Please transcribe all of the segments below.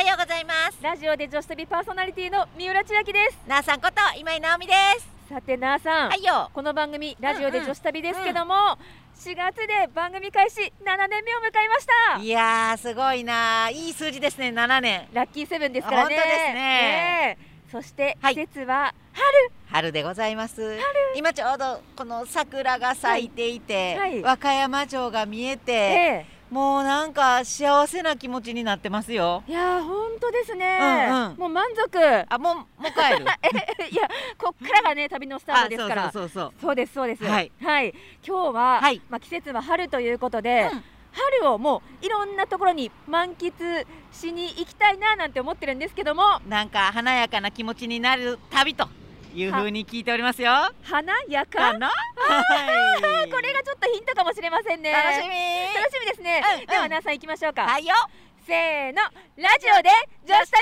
ようございます。 ラジオで女子旅パーソナリティの三浦千秋です。 なあさんこと今井直美です。 さてなあさん、 はいよ。 この番組ラジオで女子旅ですけども、4月で番組開始7年目を迎えました。 いやーすごいな、いい数字ですね。7年ラッキーセブンですからね。 本当ですね。 そしてはい季節は春でございます。今ちょうどこの桜が咲いていて、 はい和歌山城が見えて、もうなんか幸せな気持ちになってますよ。 いやー本当ですね、もう満足。 あ、もう帰るいや、こっからがね旅のスタートですから。そうですそうです。はい、今日は、季節は春ということで、春をもういろんなところに満喫しに行きたいななんて思ってるんですけども、 なんか華やかな気持ちになる旅という風に聞いておりますよ。 華やかなこれがちょっとヒントかもしれませんね。 楽しみですね。ではなあさん行きましょうか。 はいよ。 せーの、ラジオで女子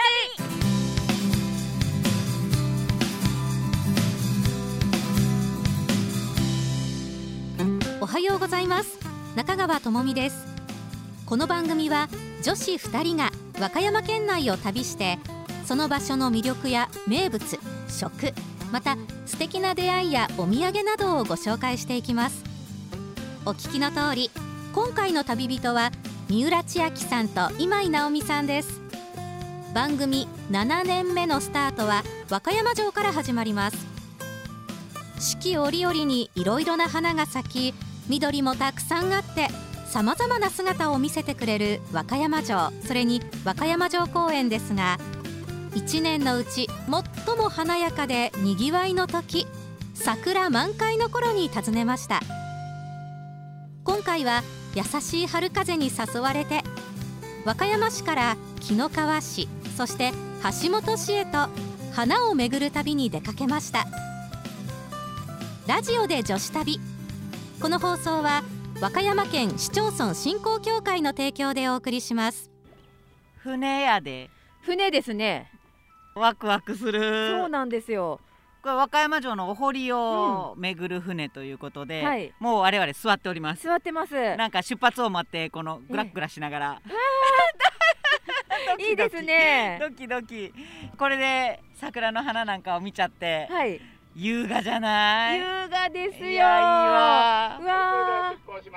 旅。おはようございます。中川智美です。この番組は女子2人が和歌山県内を旅して、その場所の魅力や名物、食、また素敵な出会いやお土産などをご紹介していきます。お聞きの通り、今回の旅人は三浦千秋さんと今井直美さんです。番組7年目のスタートは和歌山城から始まります。四季折々にいろいろな花が咲き、緑もたくさんあってさまざまな姿を見せてくれる和歌山城、それに和歌山城公園ですが、1年のうち最も華やかでにぎわいの時、桜満開の頃に訪ねました。今回は優しい春風に誘われて、和歌山市から紀の川市、そして橋本市へと花を巡る旅に出かけました。ラジオで女子旅。この放送は和歌山県市町村振興協会の提供でお送りします。 船やで。 船ですね。 ワクワクする。 そうなんですよ。 これ和歌山城のお堀を巡る船ということで、もう我々座っております。 座ってます。 なんか出発を待ってこのグラグラしながら、 いいですね。 ドキドキ。これで桜の花なんかを見ちゃって、優雅じゃない？ 優雅ですよ。 いや、いいわ。 うわー、や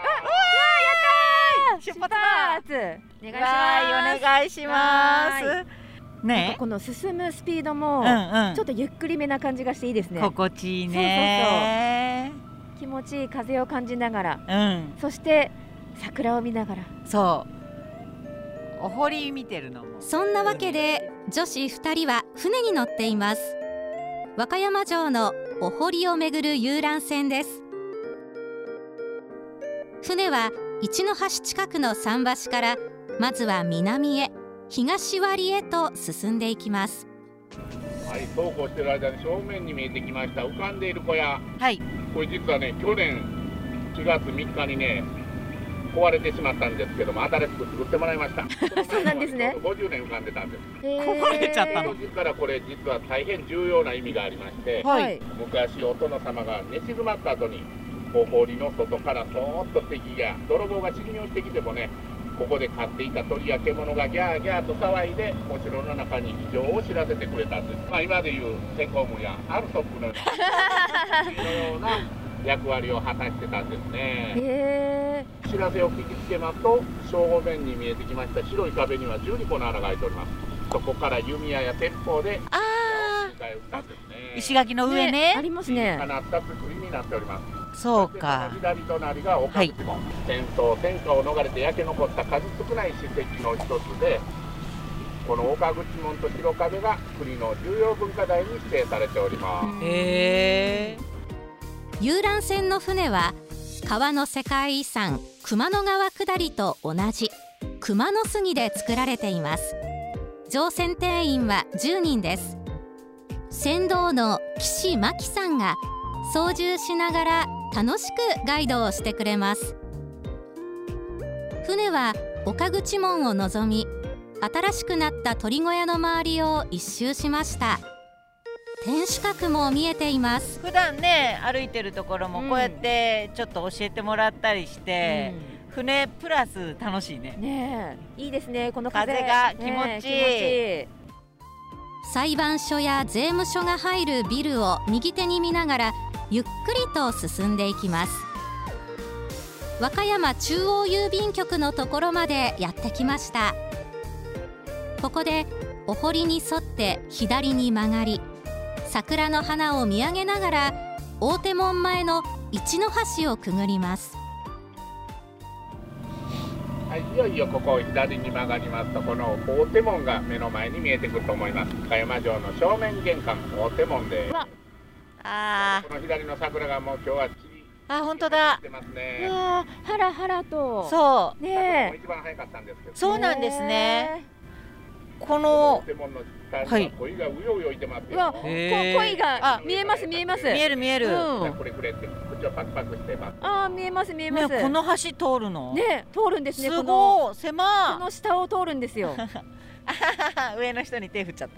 ったー。出発。お願いします。 ね、 この進むスピードもちょっとゆっくりめな感じがしていいですね。 心地いいね。 気持ちいい風を感じながら、そして桜を見ながら、 そうお堀見てるのも。 そんなわけで女子2人は船に乗っています。和歌山城のお堀を巡る遊覧船です。船は一の橋近くの桟橋からまずは南へ、東割へと進んでいきます。 はい、そうこうしている間に正面に見えてきました浮かんでいる小屋。これ実はね、去年4月3日にね壊れてしまったんですけども、新しく作ってもらいました。 そうなんですね。 50年浮かんでたんです。 壊れちゃったの。 ですからこれ実は大変重要な意味がありまして、昔お殿様が寝静まった後にお堀の外からそーっと敵や泥棒が侵入してきてもね、ここで飼っていた鳥や獣がギャーギャーと騒いでお城の中に異常を知らせてくれたんです。今でいうセコムやアルソックのような役割を果たしてたんですね。知らせを聞きつけますと、正午面に見えてきました白い壁には12個の穴が開いております。そこから弓矢や鉄砲で石垣の上ね、 ありますね。 放った作りになっております。 そうか。 左隣が岡口門、戦争天下を逃れて焼け残った数少ない史跡の一つで、この岡口門と白壁が国の重要文化財に指定されております。 遊覧船の船は川の世界遺産熊野川下りと同じ熊野杉で作られています。乗船定員は10人です。船頭の岸真紀さんが操縦しながら楽しくガイドをしてくれます。船は岡口門を望み、新しくなった鳥小屋の周りを一周しました。天守閣も見えています。 普段ね歩いてるところもこうやってちょっと教えてもらったりして、 船プラス楽しいね。 ねえ、いいですね、この風が気持ちいい。 裁判所や税務署が入るビルを右手に見ながらゆっくりと進んでいきます。和歌山中央郵便局のところまでやってきました。ここでお堀に沿って左に曲がり、桜の花を見上げながら大手門前の一の橋をくぐります。 はい、いよいよここを左に曲がりますと、この大手門が目の前に見えてくると思います。和歌山城の正面玄関、大手門です。この左の桜がもう今日は本当だ。 はらはらと。 そうね。 一番早かったんですけど。 そうなんですね。この大手門の下に鯉がうようよいてますよ。 鯉が見えます見えます。見える見える。 これって口をパクパクしてます。 見えます見えます。 この橋通るの？ ね、通るんですね。 すごい狭い。 この下を通るんですよ。 上の人に手振っちゃった。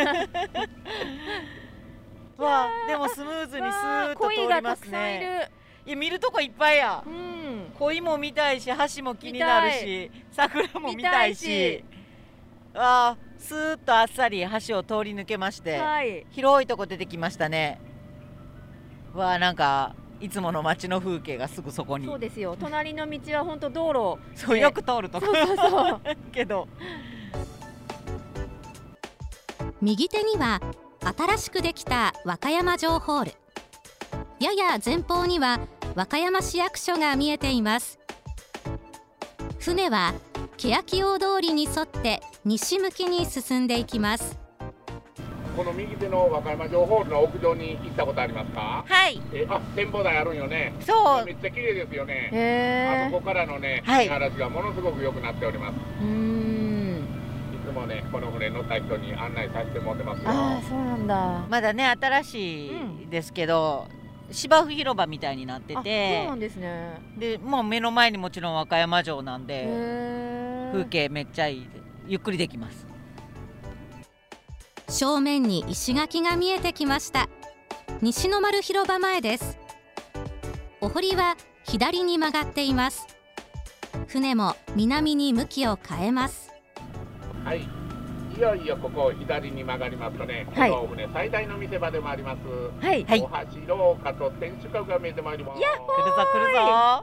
わあ、でもスムーズにスーッと通りますね。いや、見るとこいっぱいや。鯉も見たいし、橋も気になるし、桜も見たいし。スーッとあっさり橋を通り抜けまして、広いとこ出てきましたね。わあ、なんかいつもの街の風景がすぐそこに。 そうですよ。隣の道は本当道路。そう、よく通るとこ。 そうけど。 右手には新しくできた和歌山城ホール。やや前方には和歌山市役所が見えています。船は欅大通りに沿って西向きに進んでいきます。 この右手の和歌山城ホールの屋上に行ったことありますか？ はい。 展望台あるんよね。 そう。 めっちゃ綺麗ですよね。あそこからのね、見晴らしがものすごく良くなっております。いつもね、この船乗った人に案内させてもらってますよ。 そうなんだ。 まだね、新しいですけど、芝生広場みたいになってて。 そうなんですね。 で、もう目の前にもちろん和歌山城なんで、風景めっちゃいい。ゆっくりできます。 正面に石垣が見えてきました。西の丸広場前です。お堀は左に曲がっています。船も南に向きを変えます。 はい、いよいよここを左に曲がりますとね、この船最大の見せ場でもあります。 はい、 お橋廊下と天守閣が見えてまいります。 やっほー、来るぞ来るぞ。 じゃじゃーん。 わ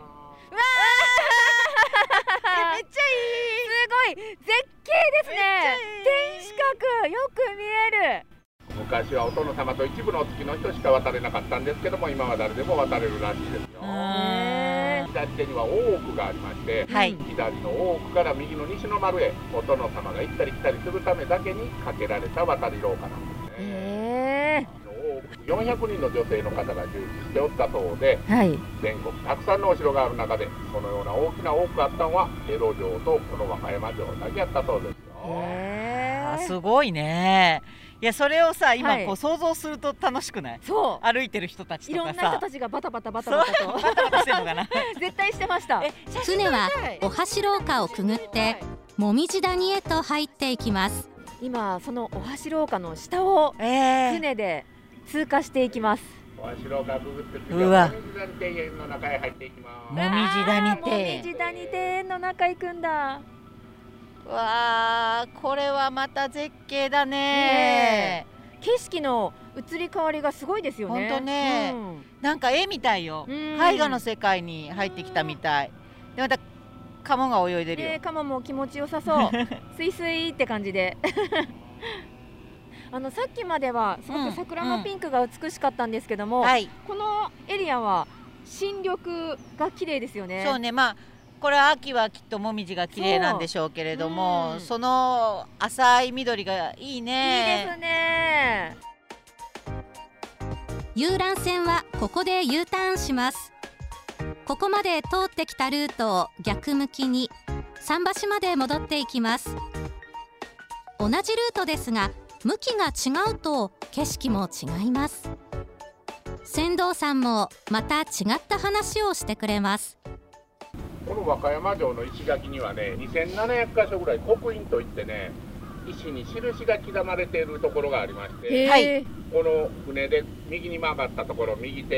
ー、めっちゃいい。すごい絶景ですね。天守閣よく見える。 昔はお殿様と一部のお付きの人しか渡れなかったんですけども、今は誰でも渡れるらしいですよ。左手には大奥がありまして、左の大奥から右の西の丸へお殿様が行ったり来たりするためだけに架けられた渡り廊下なんですね。400人の女性の方が従事しておったそうで、全国たくさんのお城がある中でこのような大きな多くあったのは江戸城とこの和歌山城だけやったそうですよ。 すごいね。いや、それをさ、今こう想像すると楽しくない？ そう、 歩いてる人たちとかさ、 いろんな人たちがバタバタバタバタとバタバタしてるのかな。 絶対してました。 船はお橋廊下をくぐってもみじ谷へと入っていきます。 今そのお橋廊下の下を船で通過していきます。 お橋廊下くぐって次はもみじ谷庭園の中へ入っていきます。 もみじ谷庭園。 もみじ谷庭園の中行くんだ。 わあ、これはまた絶景だね。 景色の移り変わりがすごいですよね。 本当ね、なんか絵みたいよ。絵画の世界に入ってきたみたい。でまたカモが泳いでるよ。 カモも気持ちよさそう。スイスイって感じで。さっきまではすごく桜のピンクが美しかったんですけども、このエリアは新緑が綺麗ですよね。 そうね、まあこれは秋はきっともみじが綺麗なんでしょうけれども、その浅い緑がいいね。 いいですね。 遊覧船はここで U ターンします。ここまで通ってきたルートを逆向きに桟橋まで戻っていきます。同じルートですが向きが違うと景色も違います。船頭さんもまた違った話をしてくれます。 この和歌山城の石垣にはね、2700箇所ぐらい刻印といってね、石に印が刻まれているところがありまして、この船で右に曲がったところ、右手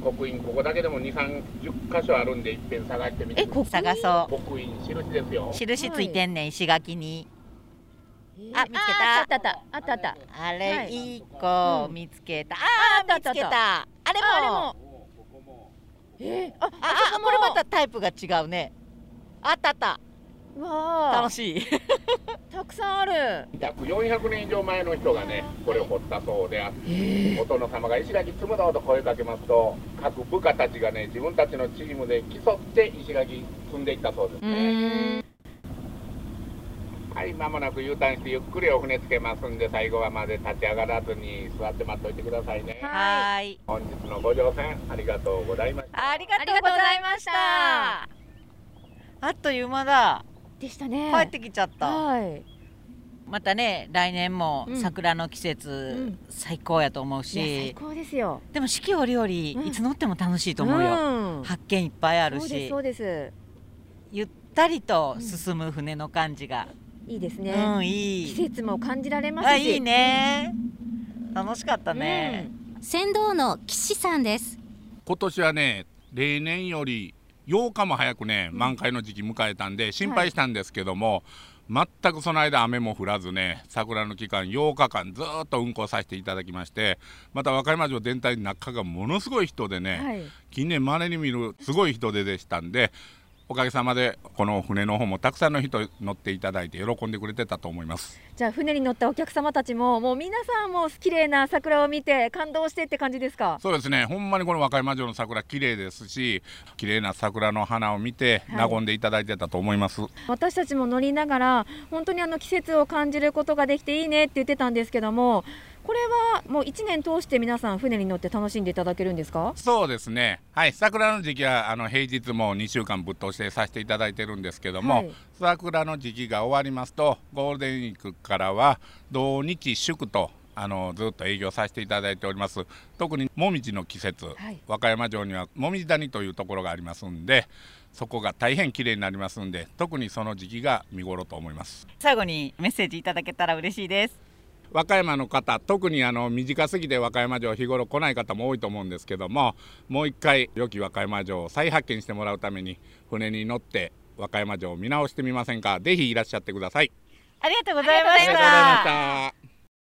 刻印、ここだけでも2、30箇所あるんで、いっぺん探してみてください。 探そう。 刻印、印ですよ。 印ついてんねん、石垣に。あ、見つけた。あった。 あれ、いい子、見つけた。見つけた。あれも。これまたタイプが違うね。あった。楽しい。 たくさんある。 約400年以上前の人がね、これを掘ったそうで、お殿様が石垣積むぞと声かけますと、各部下たちがね、自分たちのチームで競って石垣積んでいったそうですね。はい、間もなく U ターンしてゆっくりお船つけますんで、最後はまで立ち上がらずに座って待っといてくださいね。 はい。 本日のご乗船ありがとうございました。 ありがとうございました。あっという間だ。 でしたね。 帰ってきちゃった。またね、来年も桜の季節、最高やと思うし。 最高ですよ。 でも四季折々、いつ乗っても楽しいと思うよ。発見いっぱいあるし。 そうです。 ゆったりと進む船の感じが。 いいですね。 いい。 季節も感じられますし。 いいね。楽しかったね。 船頭の岸さんです。 今年はね、例年より8日も早くね、満開の時期迎えたんで心配したんですけども、全くその間雨も降らずね、桜の期間8日間ずっと運行させていただきまして、また和歌山城全体の中がものすごい人でね、近年まれに見るすごい人手でしたんで、おかげさまでこの船の方もたくさんの人乗っていただいて喜んでくれてたと思います。 じゃあ船に乗ったお客様たちももう皆さんも綺麗な桜を見て感動してって感じですか？ そうですね、ほんまにこの和歌山城の桜綺麗ですし、綺麗な桜の花を見て和んでいただいてたと思います。 私たちも乗りながら本当に季節を感じることができていいねって言ってたんですけども、これはもう1年通して皆さん船に乗って楽しんでいただけるんですか？ そうですね、はい、桜の時期は平日も2週間ぶっ通してさせていただいてるんですけども、桜の時期が終わりますとゴールデンウィークからは土日祝とずっと営業させていただいております。特にもみじの季節、和歌山城にはもみじ谷というところがありますんで、そこが大変綺麗になりますんで、特にその時期が見頃と思います。 最後にメッセージいただけたら嬉しいです。 和歌山の方、特に短すぎて和歌山城日頃来ない方も多いと思うんですけども、もう一回良き和歌山城を再発見してもらうために船に乗って和歌山城を見直してみませんか？ぜひいらっしゃってください。 ありがとうございました。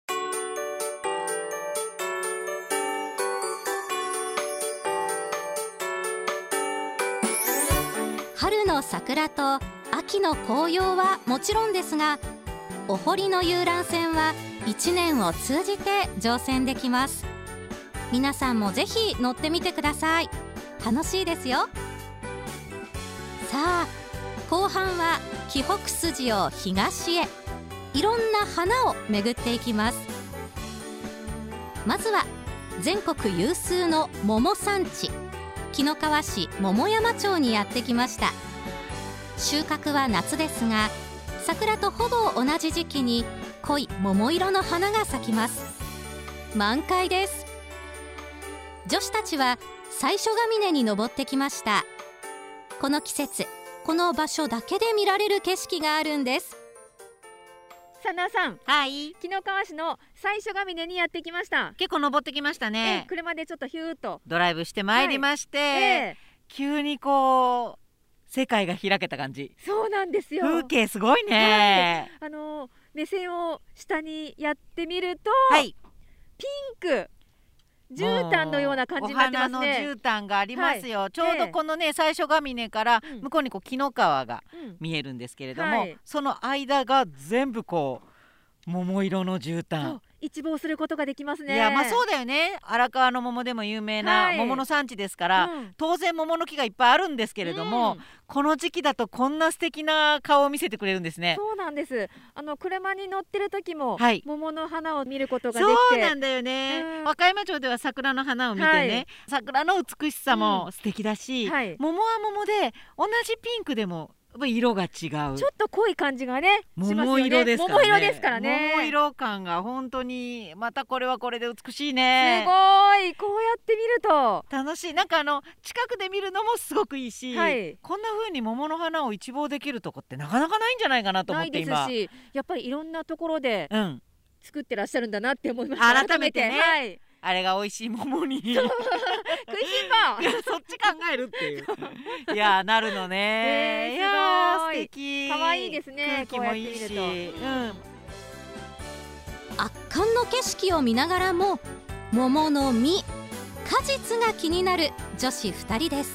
春の桜と秋の紅葉はもちろんですが、お堀の遊覧船は1年を通じて乗船できます。皆さんもぜひ乗ってみてください。楽しいですよ。さあ、後半は紀北筋を東へ、いろんな花を巡っていきます。まずは全国有数の桃産地、紀の川市桃山町にやってきました。収穫は夏ですが、桜とほぼ同じ時期に濃い桃色の花が咲きます。満開です。女子たちは最初ヶ峰に登ってきました。この季節、この場所だけで見られる景色があるんです。 さなさん、 はい、 紀の川市の最初ヶ峰にやってきました。 結構登ってきましたね。 車でちょっとヒューッとドライブしてまいりまして、急にこう世界が開けた感じ。 そうなんですよ。 風景すごいね。 目線を下にやってみると、ピンク絨毯のような感じになってますね。 お花の絨毯がありますよ。ちょうどこのね、最初ヶ峰から向こうに紀の川が見えるんですけれども、その間が全部こう桃色の絨毯、 一望することができますね。 いや、まあそうだよね。荒川の桃でも有名な桃の産地ですから、当然桃の木がいっぱいあるんですけれども、この時期だとこんな素敵な顔を見せてくれるんですね。 そうなんです。車に乗ってる時も、桃の花を見ることができて。 そうなんだよね。和歌山町では桜の花を見てね、桜の美しさも素敵だし、桃は桃で同じピンクでも色が違う。ちょっと濃い感じがね、 桃色ですからね。 桃色ですからね。 桃色感が本当にまたこれはこれで美しいね。 すごい。こうやって見ると楽しい。なんか近くで見るのもすごくいいし、こんな風に桃の花を一望できるとこってなかなかないんじゃないかなと思って今。 ないですし、やっぱりいろんなところで作ってらっしゃるんだなって思いました。 改めてね。 あれが美味しい桃に食いしん坊そっち考えるっていういやなるのね。いや素敵。 可愛いですね。 空気もいいし、 圧巻の景色を見ながらも桃の実、果実が気になる女子2人です。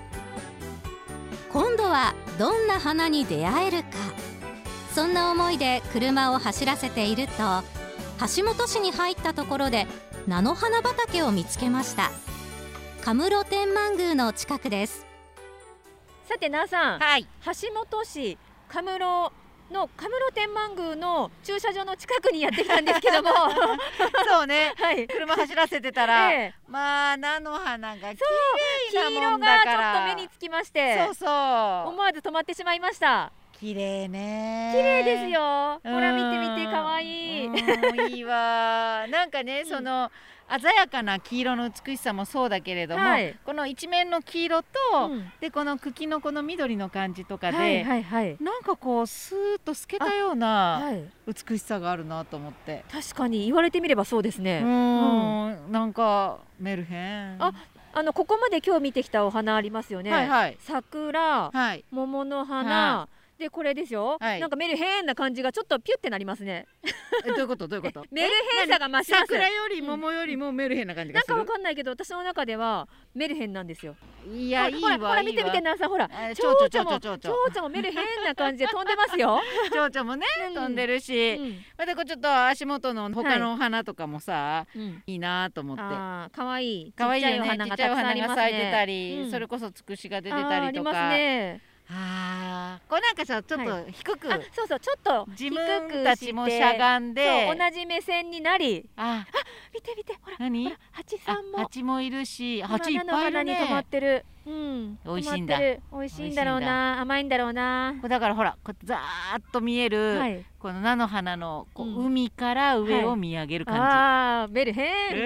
今度はどんな花に出会えるか、そんな思いで車を走らせていると、橋本市に入ったところで菜の花畑を見つけました。カムロ天満宮の近くです。 さて那さん、 はい、 橋本市カムロ天満宮の駐車場の近くにやってきたんですけどもそうね、 はい、 車走らせてたら、まあ菜の花が綺麗なもんだから、 黄色がちょっと目につきまして、そう思わず止まってしまいました。 綺麗ね。 綺麗ですよ。ほら見て見て、可愛い。 いいわ。なんかね、その鮮やかな黄色の美しさもそうだけれども、この一面の黄色と、でこの茎のこの緑の感じとかで、なんかこうスーッと透けたような美しさがあるなと思って。 確かに言われてみればそうですね。 なんかメルヘン。 ここまで今日見てきたお花ありますよね。桜、桃の花。でこれですよ、なんかメルヘンな感じがちょっとピュってなりますね。 どういうことどういうこと？ メルヘンさが増します。 桜より桃よりもメルヘンな感じがする。 なんかわかんないけど私の中ではメルヘンなんですよ。 いやいいわ。 ほら見て見てなさん、ほら蝶々もメルヘンな感じで飛んでますよ。 蝶々もね飛んでるし、またこうちょっと足元の他のお花とかもさいいなと思って。 可愛い可愛いよね。 ちっちゃいお花がたくさんありますね。 咲いてたり、それこそつくしが出てたりとか。 ありますね。 これなんかさちょっと低く、 そうちょっと自分たちもしゃがんで同じ目線になり、見て見て、ほら何、 蜂さんも、 蜂もいるし、蜂いっぱいいるね。 止まってる。 美味しいんだ。 美味しいんだろうな、甘いんだろうな。 だからほらこうざーっと見えるこの菜の花の海から上を見上げる感じ。 メルヘン。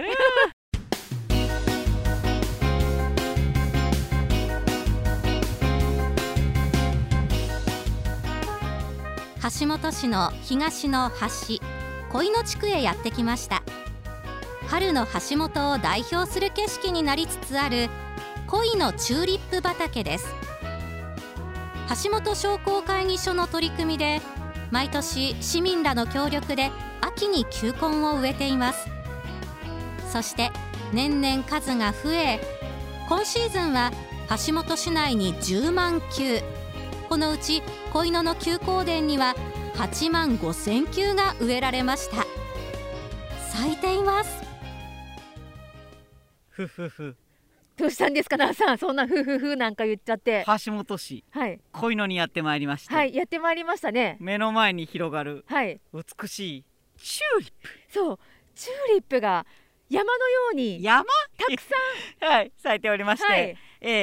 橋本市の東の端、恋野地区へやってきました。春の橋本を代表する景色になりつつある恋のチューリップ畑です。橋本商工会議所の取り組みで毎年市民らの協力で秋に球根を植えています。そして年々数が増え、今シーズンは橋本市内に10万球、このうち恋野の休耕田には8万5000球が植えられました。咲いています。 ふふふ。 どうしたんですか那さん、そんなふふふなんか言っちゃって。 橋本市、恋野にやってまいりました。 やってまいりましたね。 目の前に広がる美しいチューリップ。 そう、チューリップが山のようにたくさん咲いておりまして、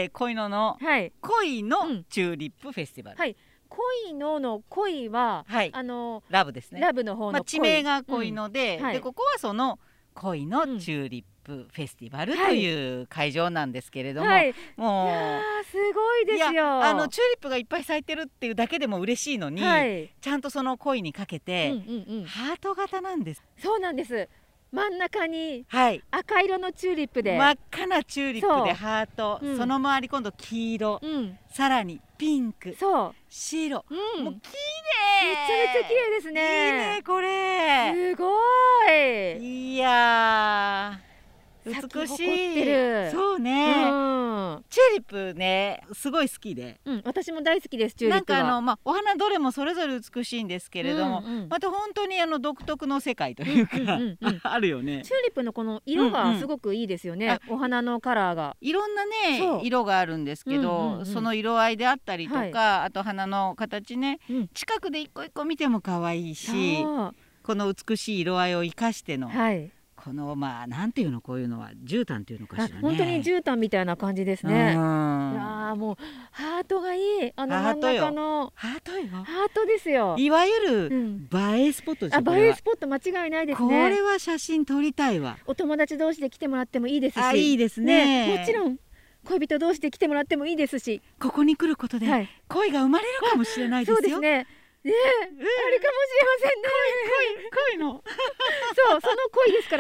恋野の恋のチューリップフェスティバル。 恋野の恋はラブですね。 ラブの方の地名が恋野で、ここはその恋のチューリップフェスティバルという会場なんですけれども、もうすごいですよ。 チューリップがいっぱい咲いてるっていうだけでも嬉しいのに、ちゃんとその恋にかけてハート型なんです。 そうなんです。真ん中に赤色のチューリップで、 真っ赤なチューリップでハート、その周り今度黄色、さらにピンク、白、もう綺麗。 めちゃめちゃ綺麗ですね。 いいねこれ。 すごい。いや美しい。そうね。チューリップねすごい好きで、 私も大好きです。チューリップはなんかお花どれもそれぞれ美しいんですけれども、また本当に独特の世界というかあるよね。 チューリップのこの色がすごくいいですよね。お花のカラーがいろんなね色があるんですけど、その色合いであったりとか、あと花の形ね、近くで一個一個見ても可愛いし、この美しい色合いを生かしてのこのなんていうの、こういうのは絨毯っていうのかしらね。 本当に絨毯みたいな感じですね。もうハートがいい。真ん中のハートよ。 ハートですよ。 いわゆる映えスポットですよ。 映えスポット間違いないですね。 これは写真撮りたいわ。 お友達同士で来てもらってもいいですし。 いいですね。 もちろん恋人同士で来てもらってもいいですし、 ここに来ることで恋が生まれるかもしれないですよ。 そうですね。あれかもしれませんね。 恋のその恋ですから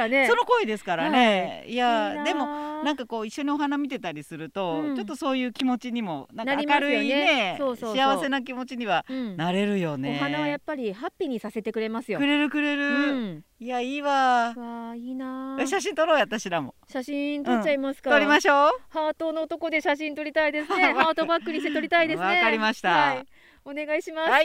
からね。 その恋ですからね。いやでもなんかこう一緒にお花見てたりすると、ちょっとそういう気持ちにもなんか明るいね、幸せな気持ちにはなれるよね。 お花はやっぱりハッピーにさせてくれますよ。 くれる。いやいいわ。 いいな。 写真撮ろうや私らも。 写真撮っちゃいますか。 撮りましょう。 ハートのとこで写真撮りたいですね。ハートバックにして撮りたいですね。 わかりました。 お願いします。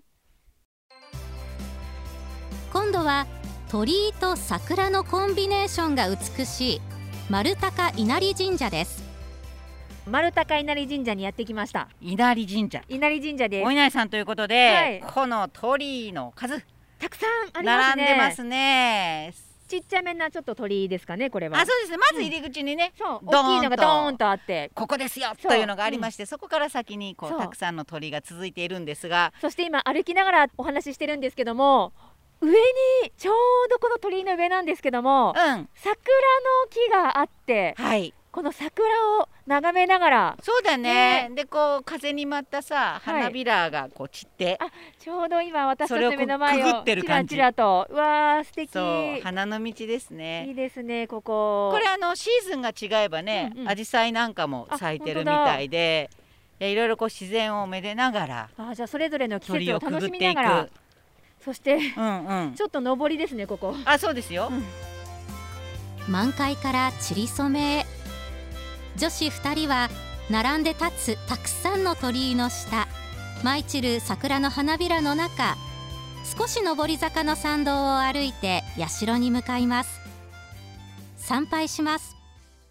今度は鳥居と桜のコンビネーションが美しい丸高稲荷神社です。 丸高稲荷神社にやってきました。 稲荷神社。 稲荷神社です。 お稲荷さんということで、この鳥居の数たくさんありますね。 並んでますね。 ちっちゃめなちょっと鳥居ですかね、これは。 そうですね。まず入り口にね、 大きいのがドーンとあって、 ここですよというのがありまして、そこから先にこうたくさんの鳥居が続いているんですが、 そして今歩きながらお話ししてるんですけども、上にちょうどこの鳥居の上なんですけども、桜の木があって、この桜を眺めながら。 そうだね。でこう風に舞ったさ花びらがこう散って、 ちょうど今私たちの目の前をチラチラと。うわー素敵。 そう花の道ですね。 いいですねここ。 これシーズンが違えばね、紫陽花なんかも咲いてるみたいで、いろいろこう自然をめでながら。 じゃあそれぞれの季節を楽しみながら。そしてちょっと上りですねここ。 そうですよ。 満開から散り染めへ。女子2人は並んで立つたくさんの鳥居の下、舞い散る桜の花びらの中、少し上り坂の参道を歩いて社に向かいます。参拝します。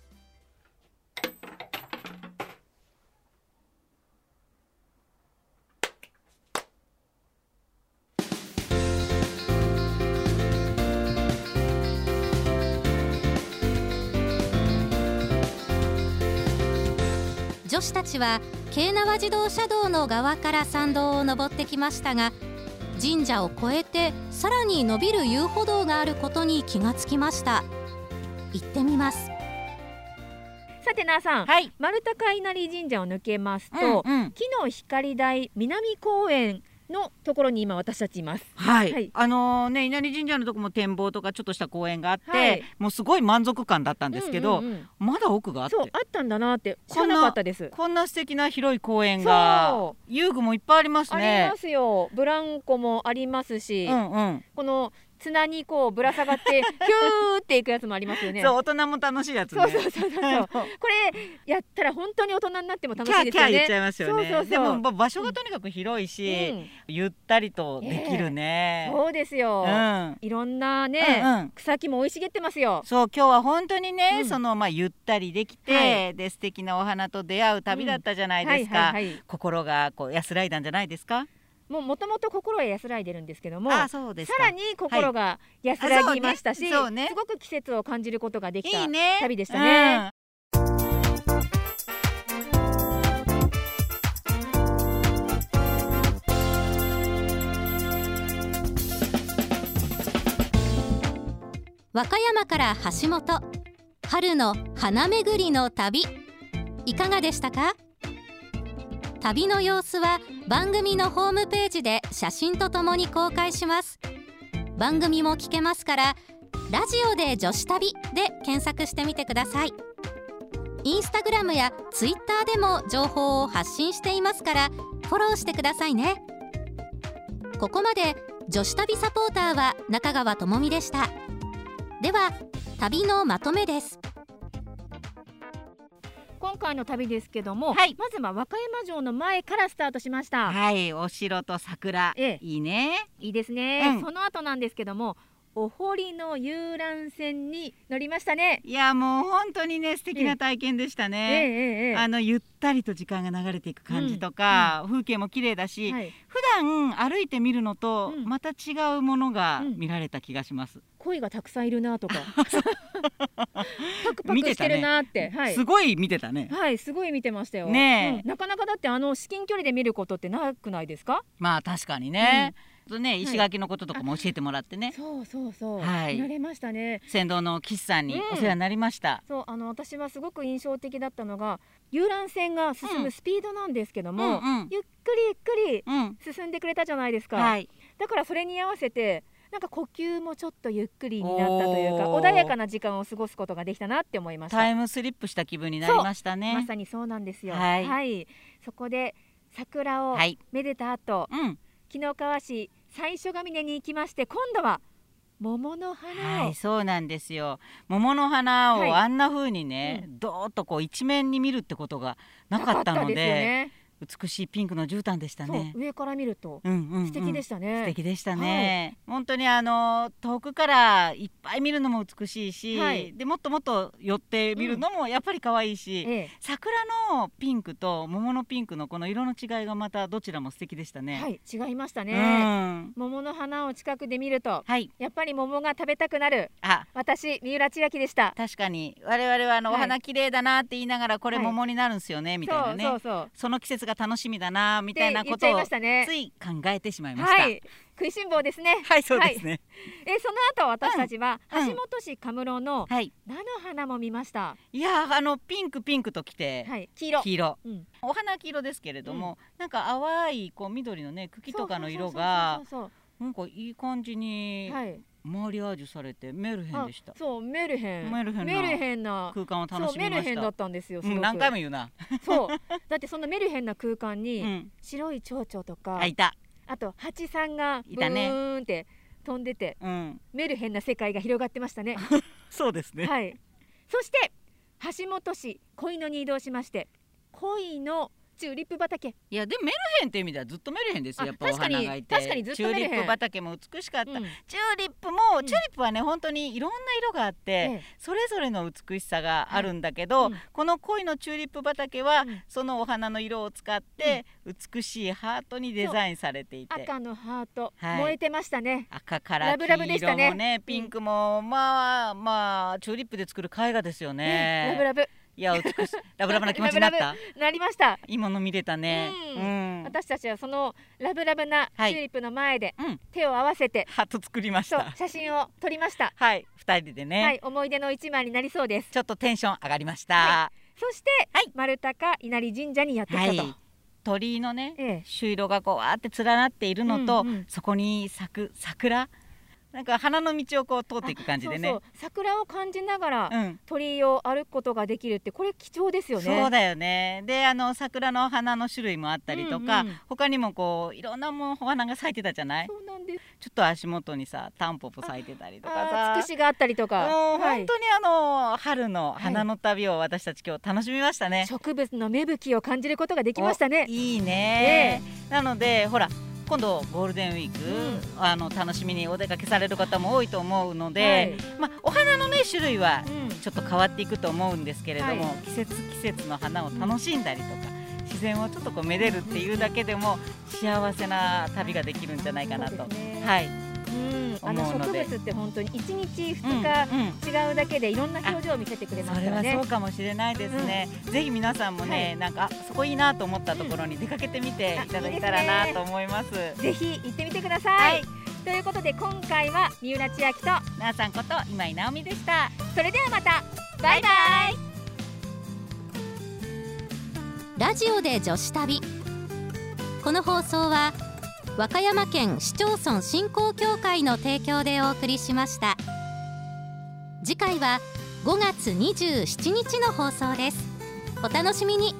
女子たちは京奈和自動車道の側から参道を登ってきましたが、神社を越えてさらに伸びる遊歩道があることに気がつきました。行ってみます。 さてなあさん、丸高稲荷神社を抜けますと、木の光台南公園のところに今私たちいます。稲荷神社のとこも展望とかちょっとした公園があって、もうすごい満足感だったんですけど、まだ奥があって、 あったんだなって知らなかったです。 こんな素敵な広い公園が、遊具もいっぱいありますね。 ありますよ。ブランコもありますし、この綱にこうぶら下がってヒューっていくやつもありますよね。 そう、大人も楽しいやつね。 そうこれやったら本当に大人になっても楽しいですよね。 キャー言っちゃいますよね。でも場所がとにかく広いし、ゆったりとできるね。 そうですよ。いろんなね草木も生い茂ってますよ。 そう、今日は本当にね、ゆったりできて、で素敵なお花と出会う旅だったじゃないですか。心がこう安らいだんじゃないですか。 もともと心は安らいでるんですけども、さらに心が安らぎましたし、すごく季節を感じることができた旅でしたね。 和歌山から橋本、春の花巡りの旅、いかがでしたか？旅の様子は番組のホームページで写真とともに公開します。番組も聞けますから、ラジオで女子旅で検索してみてください。インスタグラムやツイッターでも情報を発信していますから、フォローしてくださいね。ここまで女子旅サポーターは中川智美でした。では旅のまとめです。 今回の旅ですけども、まずは和歌山城の前からスタートしました。 お城と桜、いいね。 いいですね。その後なんですけども、お堀の遊覧船に乗りましたね。 いやもう本当にね素敵な体験でしたね。ゆったりと時間が流れていく感じとか、風景も綺麗だし、普段歩いてみるのとまた違うものが見られた気がします。 鯉がたくさんいるなとかパクパクしてるなって、 すごい見てたね。 すごい見てましたよね。 なかなかだって至近距離で見ることってなくないですか？ まあ確かにね。石垣のこととかも教えてもらってね。 見られましたね。 船頭の岸さんにお世話になりました。 私はすごく印象的だったのが、遊覧船が進むスピードなんですけども、ゆっくりゆっくり進んでくれたじゃないですか。だからそれに合わせてなんか呼吸もちょっとゆっくりになったというか、穏やかな時間を過ごすことができたなって思いました。 タイムスリップした気分になりましたね。 まさにそうなんですよ。 はい、 はい、そこで桜をめでた後、紀の川市最初ヶ峰に行きまして、今度は桃の花を、 はい、そうなんですよ。桃の花をあんな風にね、どーっとこう一面に見るってことがなかったので、美しいピンクの絨毯でしたね。 上から見ると素敵でしたね。 素敵でしたね。本当に遠くからいっぱい見るのも美しいし、でもっともっと寄って見るのもやっぱり可愛いし、桜のピンクと桃のピンクのこの色の違いがまたどちらも素敵でしたね。 はい、違いましたね。桃の花を近くで見ると、やっぱり桃が食べたくなる。私三浦千秋でした。 確かに我々はお花綺麗だなって言いながら、これ桃になるんですよねみたいなね。その季節が楽しみだなみたいなことをつい考えてしまいました。 食いしん坊ですね。 はい、そうですね。 その後私たちは橋本市カムロの菜の花も見ました。 いやピンクときて黄色、お花は黄色ですけれども、なんか淡いこう緑のね茎とかの色がなんかいい感じにマリアージュされてメルヘンでした。 そう、メルヘンな空間を楽しみました。 メルヘンだったんですよ。 何回も言うな。 そうだってそんなメルヘンな空間に白い蝶々とか、あと蜂さんがブーンって飛んでて、メルヘンな世界が広がってましたね。 そうですね。 はい。そして橋本市小野に移動しまして、恋のチューリップ畑。 いやでもメルヘンっていう意味ではずっとメルヘンですよ。やっぱお花がいて、 確かにずっとメルヘン。 チューリップ畑も美しかった。チューリップはね本当にいろんな色があって、それぞれの美しさがあるんだけど、この恋のチューリップ畑はそのお花の色を使って美しいハートにデザインされていて、 赤のハート燃えてましたね。 赤から黄色もね、ピンクもまあチューリップで作る絵画ですよね。 ラブいや美しいラブラブな気持ちになった。 なりました。 今の見れたね。 私たちはそのラブラブなチューリップの前で手を合わせてハート作りました。 写真を撮りました。 はい、2人でね。 はい、思い出の一枚になりそうです。 ちょっとテンション上がりました。 そして丸高稲荷神社にやってきたと。 鳥居のね朱色がこうわーって連なっているのと、そこに咲く桜。なんか花の道をこう通っていく感じでね。 桜を感じながら鳥居を歩くことができるって、これ貴重ですよね。 そうだよね。で桜の花の種類もあったりとか、他にもこういろんなお花が咲いてたじゃない。 そうなんです。 ちょっと足元にさタンポポ咲いてたりとかさ、 つくしがあったりとか、 もう本当に春の花の旅を私たち今日楽しみましたね。 植物の芽吹きを感じることができましたね。 いいね。なのでほら今度ゴールデンウィーク、楽しみにお出かけされる方も多いと思うので、お花のね種類はちょっと変わっていくと思うんですけれども、季節の花を楽しんだりとか、自然をちょっとこうめでるっていうだけでも幸せな旅ができるんじゃないかなと、 植物って本当に1日2日違うだけでいろんな表情を見せてくれますからね。 それはそうかもしれないですね。ぜひ皆さんもね、なんかそこいいなと思ったところに出かけてみていただけたらなと思います。 ぜひ行ってみてください。ということで今回は三浦千秋となあさんこと今井直美でした。 それではまた、バイバイ。 ラジオで女子旅。この放送は和歌山県市町村振興協会の提供でお送りしました。次回は5月27日の放送です。お楽しみに。